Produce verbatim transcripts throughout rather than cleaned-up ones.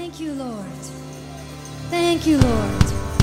Thank you, Lord. Thank you, Lord.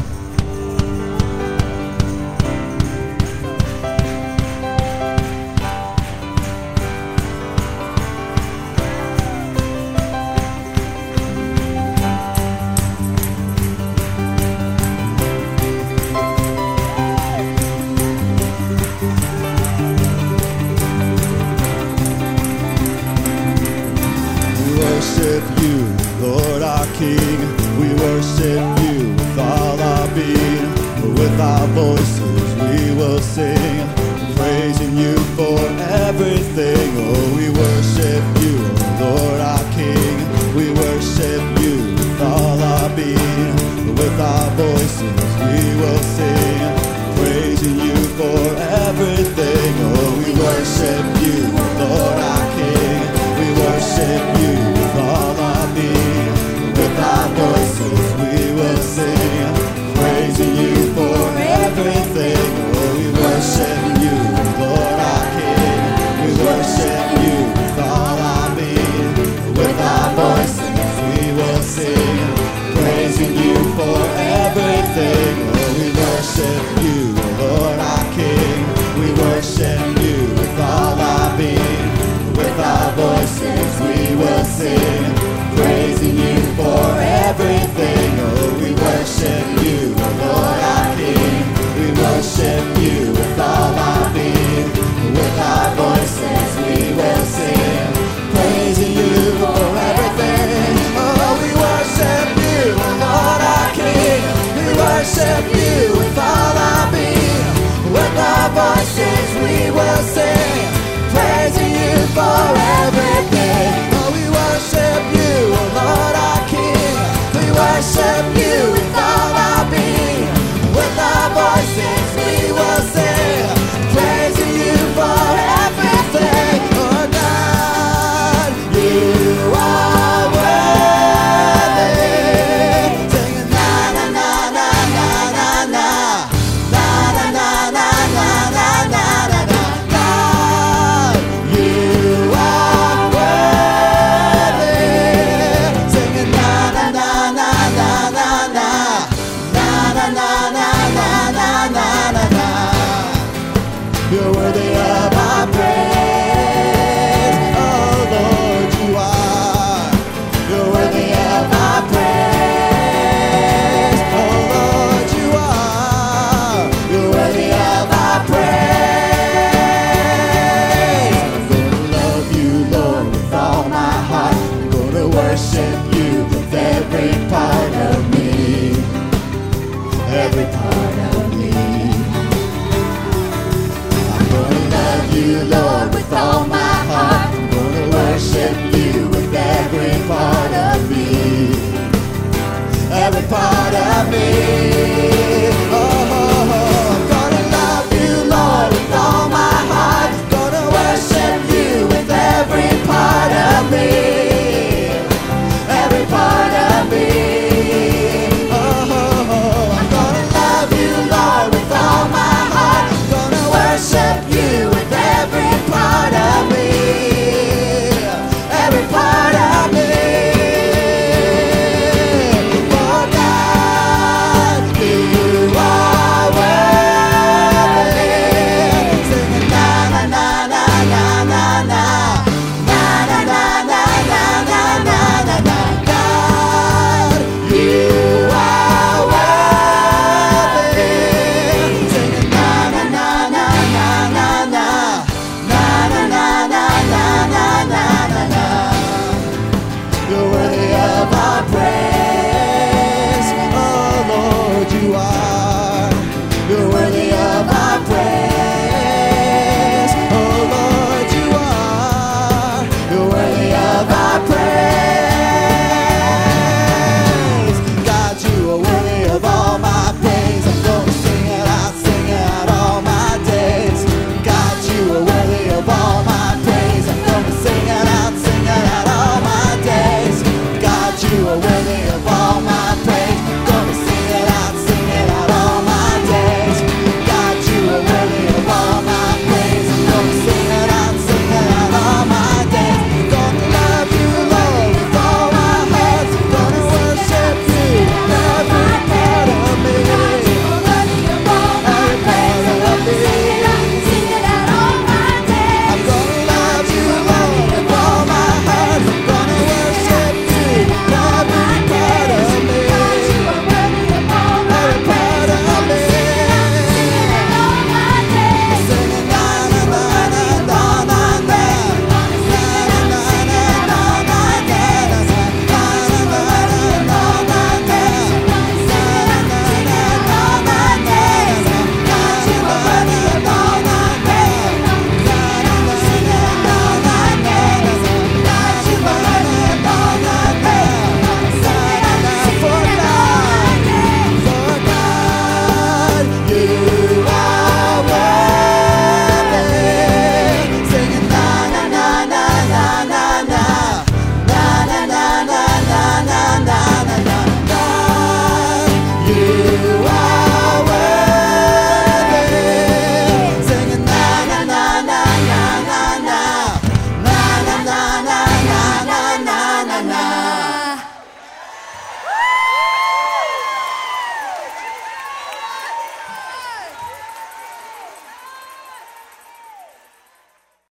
Worship you, Lord our King. We worship you with all our being. With our voices we will sing, praising you for everything. Oh, we worship you, Lord our King. We worship you with all our being. With our voices we will sing, praising you for everything. Oh, we worship you, Lord our King. We worship you with all our being. With our voices we will sing, praising you for everything. Oh, we worship you, Lord our King. We worship you with all our being. With our voices we will sing, praising you for everything. Oh, we worship you, Lord our King. We worship you with all our being. With our voices we will sing, praising you for everything. Oh, we worship you, Lord our King. We worship you with all our being. With our voices we will sing, praising you for everything. Oh, we worship you, Lord our King. We worship you with all our being. With our voices we will sing, praising you for everything. Oh, we worship you, Lord our King. We worship you with all our being. With our voices we will sing, praising you for everything. Oh God, you are worthy. Singing na na na na na na na, na na na na na na na na na. God, you are worthy. Singing na na na na na na na, na na na na na na na na na. You're worthy of our praise. Oh Lord, you are. You're worthy of our praise. Oh Lord, you are. You're worthy of our praise. I'm gonna love you, Lord, with all my heart. I'm gonna worship you with every part of me. Every part of me. I'm gonna love you, Lord, with all my heart. I'm gonna worship you with every part of me. Every part of me. Oh, oh, oh. I'm gonna love you, Lord, with all my heart. I'm gonna worship you with every part of me. Every part of me. Oh, oh, oh. I'm gonna love you, Lord, with all my heart. I'm gonna worship you with every part of me. Every part of me. Oh God, you are worthy. Singing na na na na na na na, na na na na na na na na na. God, you are worthy. Singing na na na na na na na, na na na na na na na na na. You're worthy of